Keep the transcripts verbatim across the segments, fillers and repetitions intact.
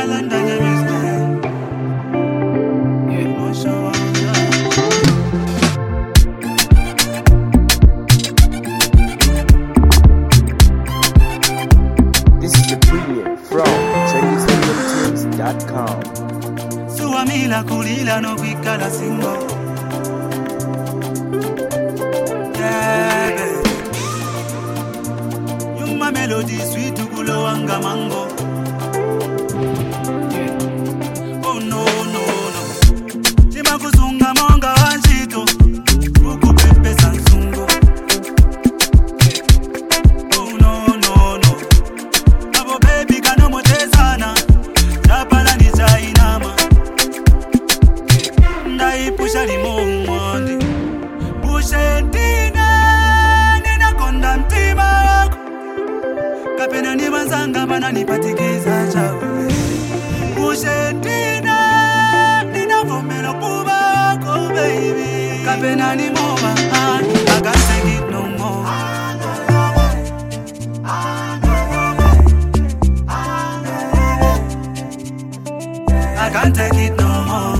Suamila kulila no kwikala singo. Yeah, Yuma melody sweet ukulo wanga mango. Oh no no no. Chima kuzunga monga wanjito. Uku pepe sansungo. Oh no no no. Abo baby kano motezana. Chapala ni chainama. Ndai pusha limongondi. Pushe ntina. Nina konda mtima wako. Kapena ni manzanga bana nipatikiza chawe. Pushe ntina. Nina vomero kuba wako baby. Kapena ni moma. I can't take it no more. I can't take it no more.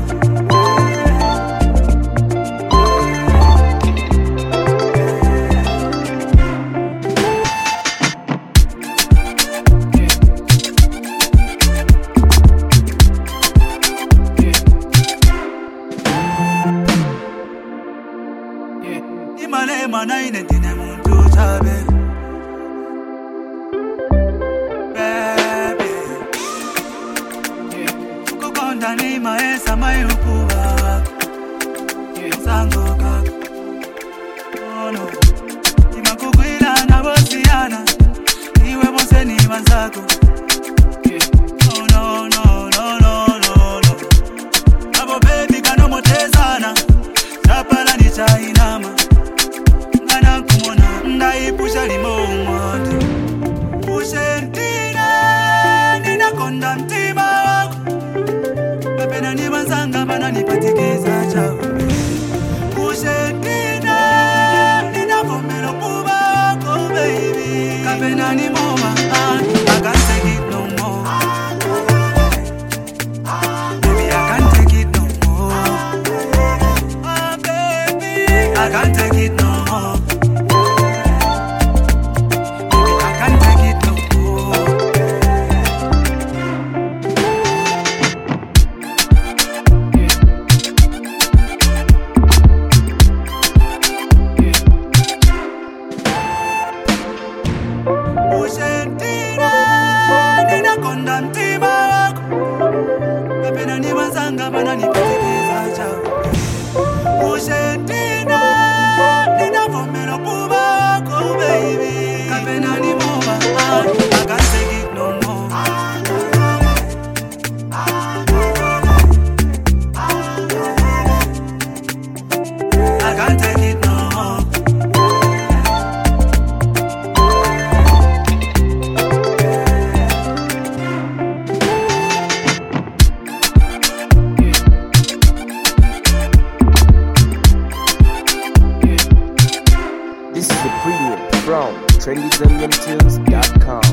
Imale mana inentine muntu chabe. Baby Kukonda ni maesa mayukuwa. Sango kaka. Oh no. Ima kukwila na bosiana. Iwe bose ni manzako. Oh no no no no no no. Abo baby kano motezana. Chapala ni chainama. Ngana kumona ndai pusha limongondi. Pushe ntina. Nina konda mtima wako. Kapena ni manzanga bana nipatikiza chawe. Pushe ntina. Nina vomero kuba wako baby. Kapena ni moma. I can't take it no more. Baby I can't take it no more. Oh baby I can't take it no more. Baby I can't take it no more. Pushe ntina. Nina konda mtima wako. Kapena ni manzanga bana nipatikiza chawe. Pushe ntina. Nina vomero kuba wako baby. Kapena ni moma. I can't take it no more. I can't take it no more. This is the premium from trendy zambian tunes dot com.